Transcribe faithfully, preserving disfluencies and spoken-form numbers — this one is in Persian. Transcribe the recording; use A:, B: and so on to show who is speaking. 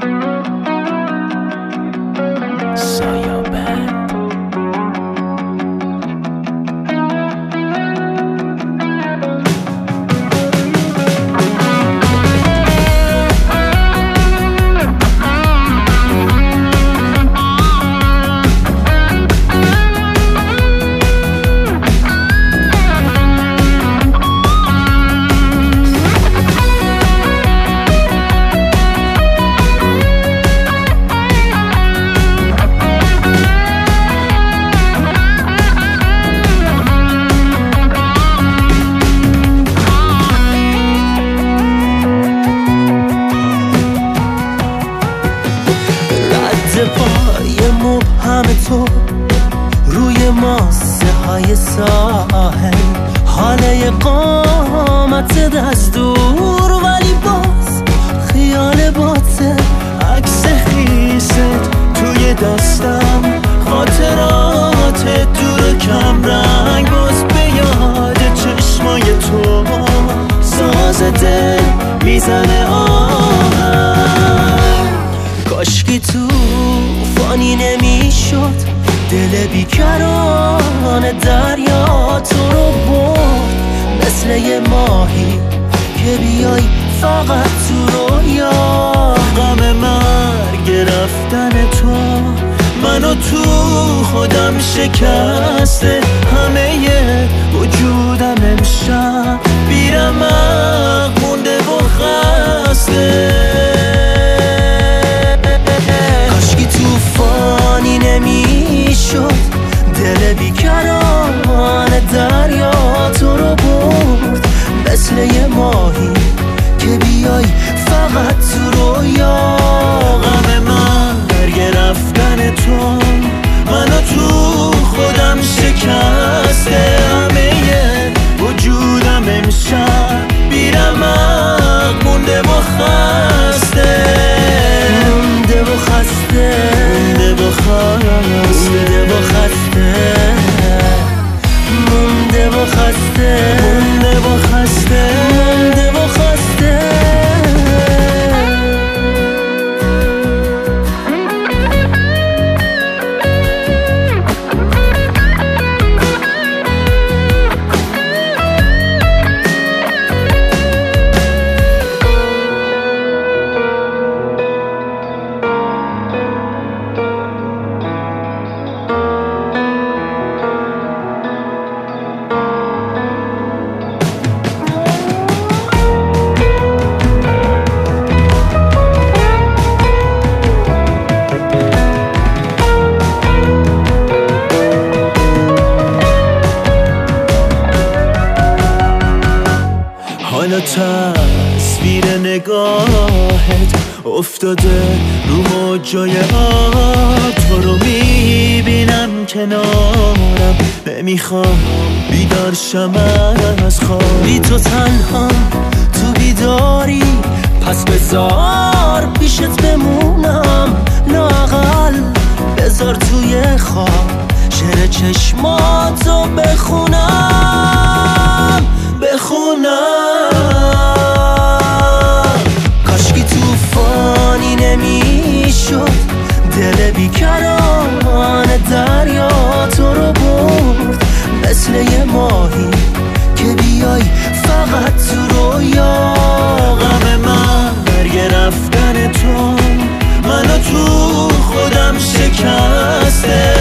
A: پای مبهم تو روی ماسه های ساحل، حاله قامت دست دور ولی باز خیال باطل، عکس خیست توی دستم، خاطرات دور و کم رنگ باز به یاد چشمای تو، ساز دل میزنه آهنگ. کاشکی توفانی نمیشد دل بیکران دریا تو رو برد، مثل یه ماهی که بیای فقط تو رویا. غم مرگ رفتن تو منو تو خودم شکسته، همه وجودم امشب بیرمق مونده و خسته. کاشکی توفانی نمیشد دل بیکران دریا تو رو برد، مثل یه ماهی که بیای فقط تو رویا. غم مرگ رفتن تو منو تو خودم شکسته، همه وجودم امشب بیرمق مونده و خسته، مونده و خسته، مونده و خسته، مونده و خسته، مونده و خسته، مونده و خسته. حالا تصویر نگاهت افتاده رو موجای آب، تو رو میبینم کنارم، نمیخوام بیدار شم از خواب. بی تو تنها تو بیداری، پس بذار پیشت بمونم، لااقل بذار توی خواب شعر چشماتو بخونم بخونم. کاشکی توفانی نمیشد دل بیکران دریا تو رو برد، مثل یه ماهی که بیای فقط تو رویا. غم مرگ رفتن تو منو تو خودم شکسته،